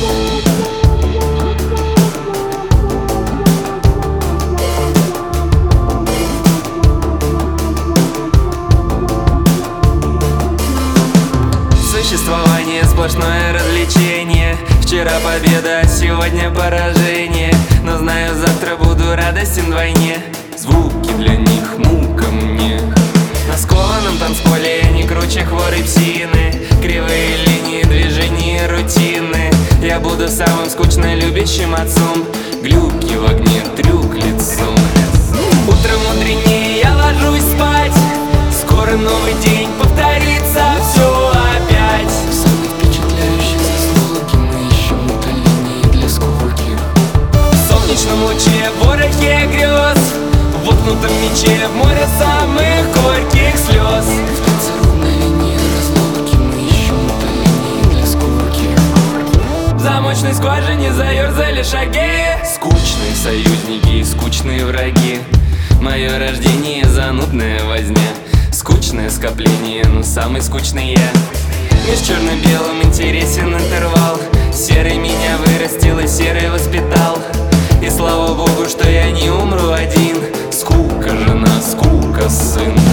Существование сплошное развлечение. Вчера победа, а сегодня поражение. Но знаю, завтра буду радостен вдвойне. Звуки для них мука мне. На скованном танцполе не круче хворой псины. Кривые линии движений рутины. Я буду самым скучно любящим отцом. Глюки в огне, трюк лицом. Утром мудренее я ложусь спать. Скоро новый день повторится все опять. В самой впечатляющей заслуги мы ищем утоление для скуки. В солнечном луче, в ворохе грез, в воткнутом мече, в море самых горьких слез. В танце ровной линии разлуки мы ищем утоление для скуки. В замочной скважине заерзали шаги. Скучные союзники и скучные враги. Мое рождение — занудная возня. Скучное скопление, но самый скучный я. Меж черно-белым интересен интервал. Серый меня вырастил и серый воспитал. И слава богу, что я не умру один. Скука, жена, скука, сын.